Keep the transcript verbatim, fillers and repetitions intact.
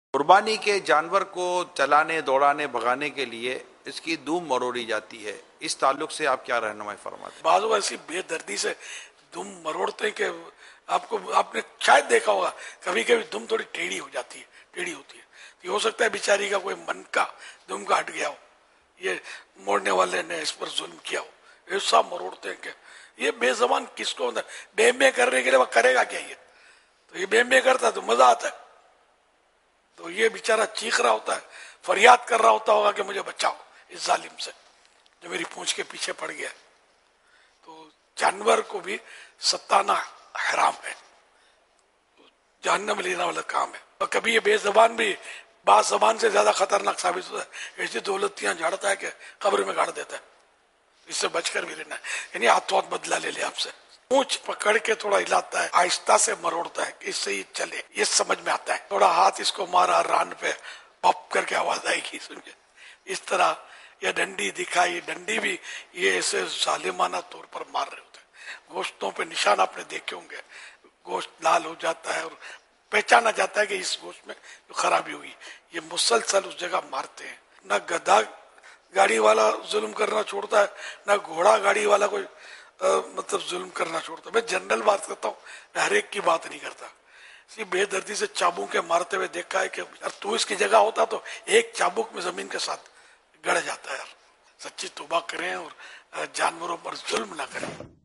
कुर्बानी के जानवर को चलाने, दौड़ाने, भगाने के लिए इसकी धूम मरोड़ी जाती है। इस ताल्लुक से आप क्या रहनुमाई फरमाते हैं? बाजू ऐसी बेदर्दी से धूम मरोड़ते हैं कि आपको आपने शायद देखा होगा, कभी कभी धूम थोड़ी टेढ़ी हो जाती है, टेढ़ी होती है। तो हो सकता है बेचारी का कोई मन का धूम का हट गया हो, ये मोड़ने वाले ने इस पर जुल्म किया हो, ऐसा मरोड़ते हैं कि ये बेजबान किसको होता है? बेमे करने के लिए वह करेगा क्या? ये तो ये बेमे करता तो मजा आता है। तो ये बेचारा चीख रहा होता है, फरियाद कर रहा होता होगा कि मुझे बचाओ इस जालिम से जो मेरी पूंछ के पीछे पड़ गया। तो जानवर को भी सताना हराम है, जहन्नम लेने वाला काम है। और कभी ये बेजबान भी बाजबान से ज्यादा खतरनाक साबित होता है। ऐसी दौलतियां झाड़ता है कि कब्र में गाड़ देता है। इससे बचकर भी रहना है, यानी हाथों हाथ बदला ले ले आपसे। पूंछ पकड़ के थोड़ा हिलाता है, आहिस्ता से मरोड़ता है, इससे ही चले, ये समझ में आता है। थोड़ा हाथ इसको मारा रान पे, पप करके आवाज आएगी, समझे? इस तरह ये डंडी दिखाई, डंडी भी ये ऐसे जालिमाना तौर पर मार रहे होते हैं। गोश्तों पे निशान आपने देखे होंगे, गोश्त लाल हो जाता है और पहचाना जाता है कि इस गोश्त में जो खराबी हुई। ये मुसलसल उस जगह मारते हैं। न गधा गाड़ी वाला जुल्म करना छोड़ता है, न घोड़ा गाड़ी वाला कोई आ, मतलब जुल्म करना छोड़ता। मैं जनरल बात करता हूँ, मैं हर एक की बात नहीं करता। इसी बेदर्दी से चाबुक के मारते हुए देखा है कि यार तू इसकी जगह होता तो एक चाबुक में जमीन के साथ गड़ जाता है। यार सच्ची तौबा करें और जानवरों पर जुल्म ना करें।